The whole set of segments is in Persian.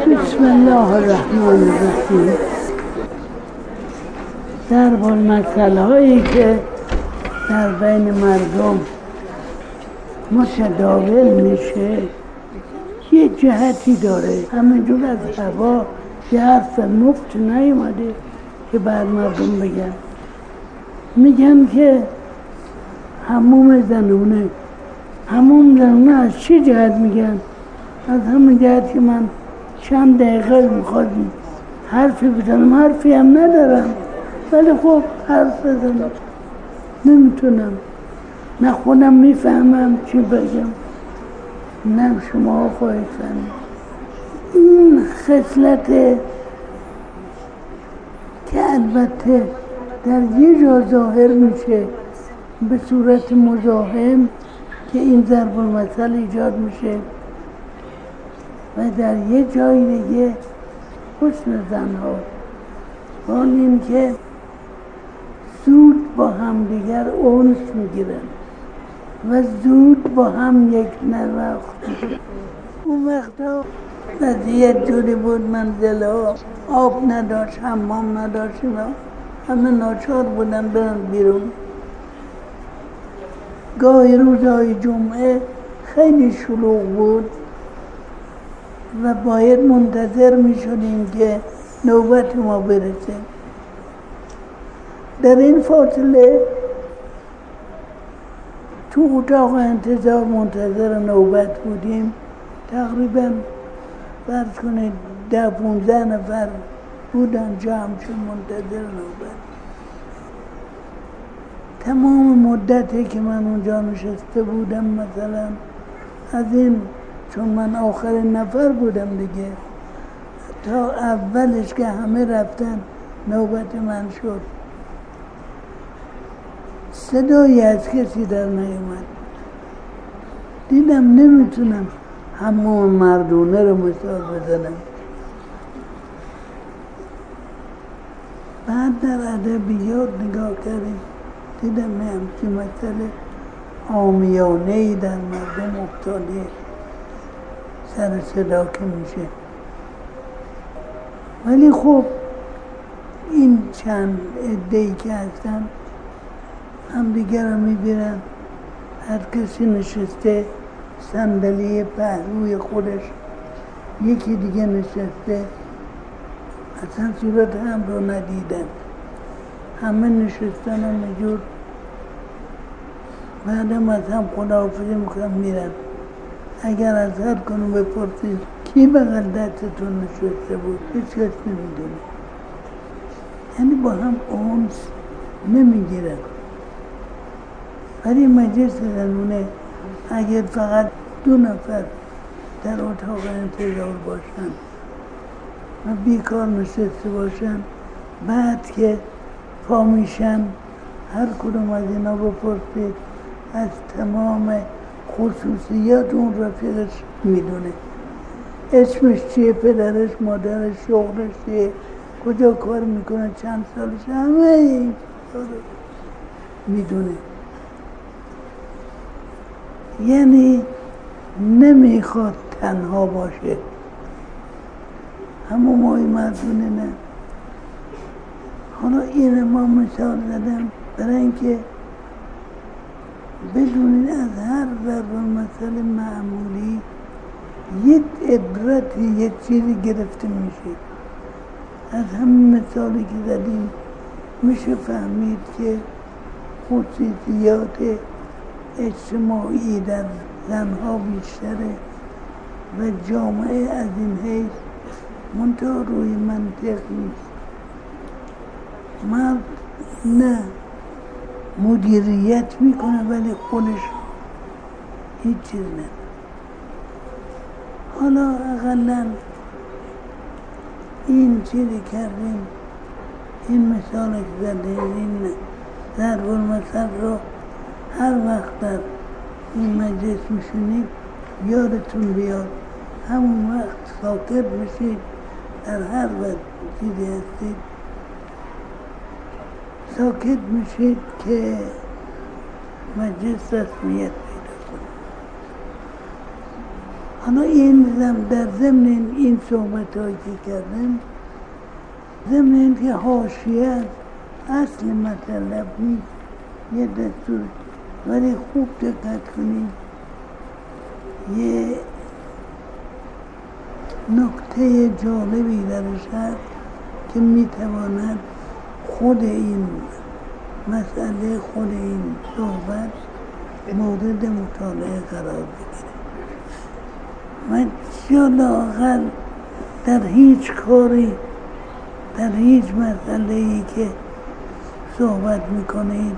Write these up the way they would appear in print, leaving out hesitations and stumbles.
بسم الله الرحمن الرحیم. ضرب المثل هایی که در بین مردم متداول میشه یه جهتی داره. همینجور از هوا یه حرف مفت نیومده که بر مردم بگن. میگن که حموم زنونه از چی جهت میگن؟ از همین جهت که من چند دقیقه میخوادم حرفی بزنم، حرفی هم ندارم، ولی خب حرف بزنم نمیتونم، نه خودم میفهمم چی بگم نه شما خواهید فهمید. این خصلت که البته در یه جا ظاهر میشه به صورت مزاحم که این ضرب المثل ایجاد میشه و در یه جای دیگه حسن زنها با این که زود با هم دیگر اونس میگیرن و زود با هم یک نواخت. اون وقتا وضعیت جوری بود، منزل‌ها آب نداشت، حمام نداشت، همه ناچار بودن برن بیرون. گاهی روزهای جمعه خیلی شلوغ بود و باید منتظر می شدیم که نوبت ما برسه. در این فاصله تو اتاق انتظار منتظر نوبت بودیم. تقریبا فرض کنید 10-15 نفر بودن جمع شد منتظر نوبت. تمام مدتی که من اونجا نشسته بودم، مثلا از این، چون من آخرین نفر بودم دیگه، تا اولش که همه رفتن نوبت من شد، صدایی از کسی در نیومد. دیدم نمیتونم حمام مردونه رو مثال بزنم. بعد در ادبیات نگاه کردیم، دیدم همچین مسئله عامیانه‌ای در مردم افتاده، سر صدا که میشه. ولی خب این چند عده‌ای که هستن هم دیگر رو میبینن، هر کسی نشسته صندلی پهلوی خودش، یکی دیگه نشسته، اصلا صورت هم رو ندیدن، همه نشستن همینجور. بعدم از هم خداحافظی میکنم میرن. اگر از هر کنون بپرسید کی بغل دستتون نشسته بود، هیچ کس نمیدونه. یعنی با هم اونس نمیگیرن. ولی مجلس زنونه اگر فقط 2 نفر در اتاق انتظار باشن و بیکار نشسته باشن، بعد که پا میشن هر کدوم از اینا بپرسید از تمام خصوصیات اون رفیقش میدونه. اسمش چیه، پدرش، مادرش، شغلش چیه، کجا کار میکنه، چند سالش، همه این میدونه. یعنی نمیخواد تنها باشه. همون مای مردونه نه. حالا این ما مثال زدم برای اینکه بدونید از هر ضرب المثل معمولی یک عبرتی، یک چیزی گرفته میشه. از همین مثالی که زدیم میشه فهمید که خصوصیات اجتماعی در زنها بیشتره و جامعه از این حیث منتها روی منطق نیست. مرد نه مدیریت میکنه ولی خودش هیچ چیز نه. حالا اقلا این چیزی کردیم، این مثال که زدیم، این ضرب المثل رو هر وقت در این مجلس میشونید یادتون بیاد، همون وقت ساکت بشید. در هر وقت چیزی هستید ساکت میشید که مجلس رسمیت پیدا کنه. حالا این در ضمن این صحبت هایی که کردم، ضمن این که حاشیه اصل مطلب نیست، یه دستور، ولی خوب دقت کنید یه نکته جالبی درش هست که میتواند خود این مسئله، خود این صحبت مورد مطالعه قرار بگیره و یا لااقل در هیچ کاری، در هیچ مسئله‌ای که صحبت میکنید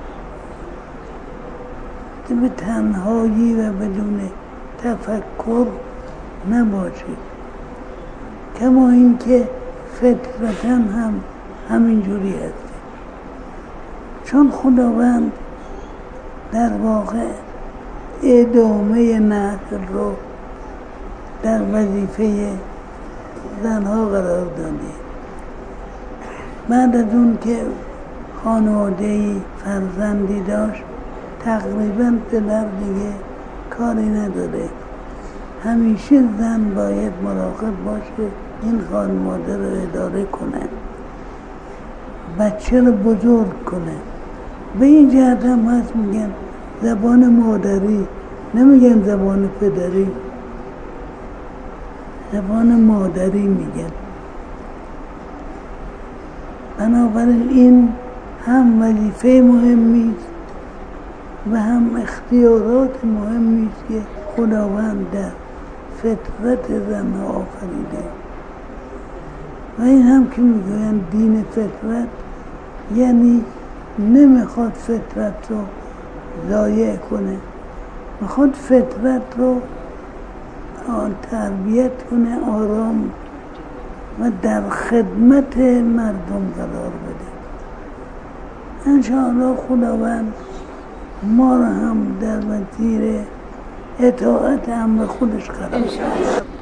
به تنهایی و بدون تفکر نباشید، کما اینکه فطرتاً هم همینجوری هست. چون خداوند در واقع ادامه نسل رو در وظیفه زنها قرار داده. بعد از اون که خانواده‌ای فرزندی داشت تقریباً پدر دیگه کاری نداره، همیشه زن باید مراقب باشه این خانواده رو اداره کنه، بچه رو بزرگ کنه. به این جهت هم هست میگن زبان مادری، نمیگن زبان پدری، زبان مادری میگن. بنابراین این هم وظیفه مهمی است و هم اختیارات مهمی است که خداوند در فطرت زن آفریده و این هم که میگوین دین فطرت، یعنی نمیخواد فطرت رو ضایع کنه، میخواد فطرت رو تربیت کنه، آرام و در خدمت مردم قرار بده. انشاءالله خداوند ما رو هم در مسیر اطاعت امر خودش قرار بده.